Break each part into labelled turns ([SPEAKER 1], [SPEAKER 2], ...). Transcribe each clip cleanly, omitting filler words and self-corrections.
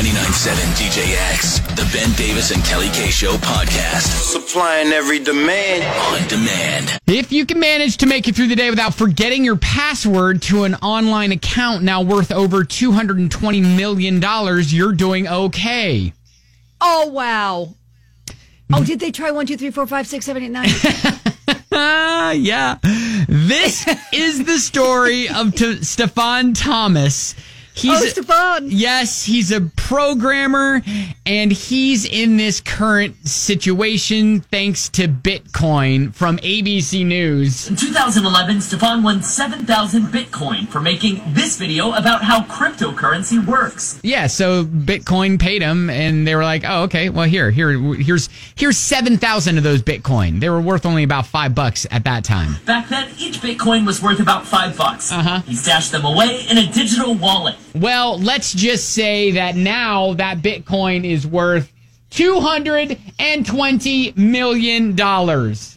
[SPEAKER 1] 99.7 DJX, the Ben Davis and Kelly K Show podcast.
[SPEAKER 2] Supplying every demand.
[SPEAKER 1] On demand.
[SPEAKER 3] If you can manage to make it through the day without forgetting your password to an online account now worth over $220 million, you're doing okay.
[SPEAKER 4] Oh, wow. Oh, did they try 1, 2, 3, 4, 5, 6, 7, 8, 9?
[SPEAKER 3] Yeah. This is the story of Stefan Thomas.
[SPEAKER 4] Stefan.
[SPEAKER 3] Yes, he's a programmer, and he's in this current situation thanks to Bitcoin from ABC News.
[SPEAKER 5] In 2011, Stefan won 7,000 Bitcoin for making this video about how cryptocurrency works.
[SPEAKER 3] Yeah, so Bitcoin paid him, and they were like, "Oh, okay. Well, here's 7,000 of those Bitcoin. They were worth only about $5 at that time."
[SPEAKER 5] Back then, each Bitcoin was worth about $5. He stashed them away in a digital wallet.
[SPEAKER 3] Well, let's just say that now that Bitcoin is worth $220 million.
[SPEAKER 4] That's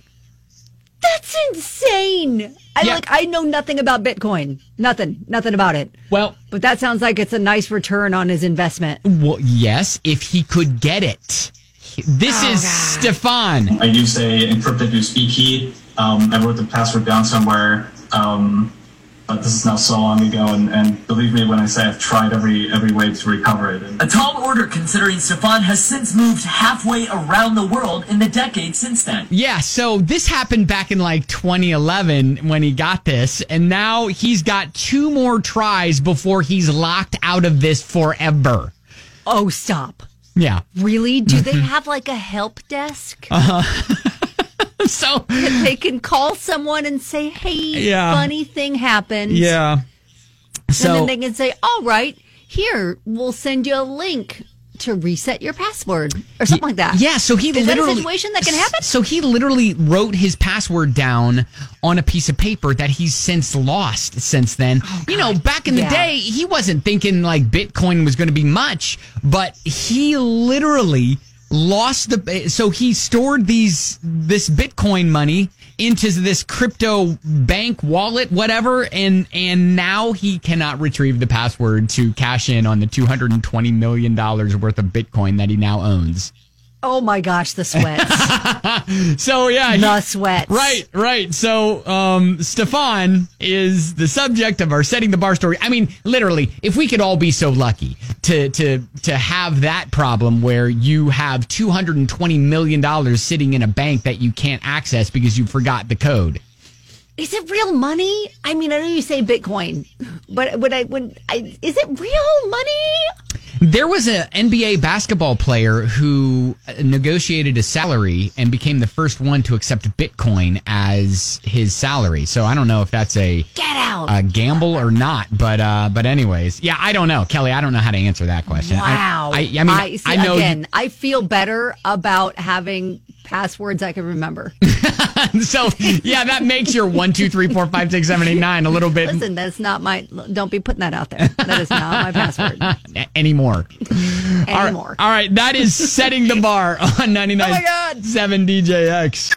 [SPEAKER 4] insane. I know nothing about Bitcoin. Nothing about it.
[SPEAKER 3] Well,
[SPEAKER 4] but that sounds like it's a nice return on his investment.
[SPEAKER 3] Well, yes, if he could get it. This is Stefan.
[SPEAKER 6] I used a encrypted USB key. I wrote the password down somewhere. But this is now so long ago, and believe me when I say I've tried every way to recover it.
[SPEAKER 5] A tall order considering Stefan has since moved halfway around the world in the decade since then.
[SPEAKER 3] Yeah, so this happened back in 2011 when he got this, and now he's got 2 more tries before he's locked out of this forever.
[SPEAKER 4] Oh, stop.
[SPEAKER 3] Yeah.
[SPEAKER 4] Really? Do they have a help desk?
[SPEAKER 3] So
[SPEAKER 4] they can call someone and say, "Hey, funny thing happened."
[SPEAKER 3] Yeah. So
[SPEAKER 4] and then they can say, "All right, here, we'll send you a link to reset your password," or something like that.
[SPEAKER 3] Yeah. So
[SPEAKER 4] is that a situation that can happen?
[SPEAKER 3] So he literally wrote his password down on a piece of paper that he's since lost since then. Oh, back in the day, he wasn't thinking Bitcoin was going to be much, but he literally lost so he stored this Bitcoin money into this crypto bank wallet, whatever, and now he cannot retrieve the password to cash in on the $220 million worth of Bitcoin that he now owns.
[SPEAKER 4] Oh my gosh, the sweats.
[SPEAKER 3] So yeah.
[SPEAKER 4] The sweats.
[SPEAKER 3] Right. So Stefan is the subject of our Setting the Bar story. I mean, literally, if we could all be so lucky to have that problem where you have $220 million sitting in a bank that you can't access because you forgot the code.
[SPEAKER 4] Is it real money? I mean, I know you say Bitcoin, but is it real money?
[SPEAKER 3] There was an NBA basketball player who negotiated a salary and became the first one to accept Bitcoin as his salary. So I don't know if that's a gamble or not. But anyways, yeah, I don't know, Kelly. I don't know how to answer that question.
[SPEAKER 4] Wow.
[SPEAKER 3] I know.
[SPEAKER 4] Again, I feel better about having passwords I can remember.
[SPEAKER 3] So yeah, that makes your 1, 2, 3, 4, 5, 6, 7, 8, 9 a little bit.
[SPEAKER 4] Listen, that's not my. Don't be putting that out there. That is not my password
[SPEAKER 3] anymore.
[SPEAKER 4] Anymore.
[SPEAKER 3] All right, that is Setting the Bar on 99.7 DJX.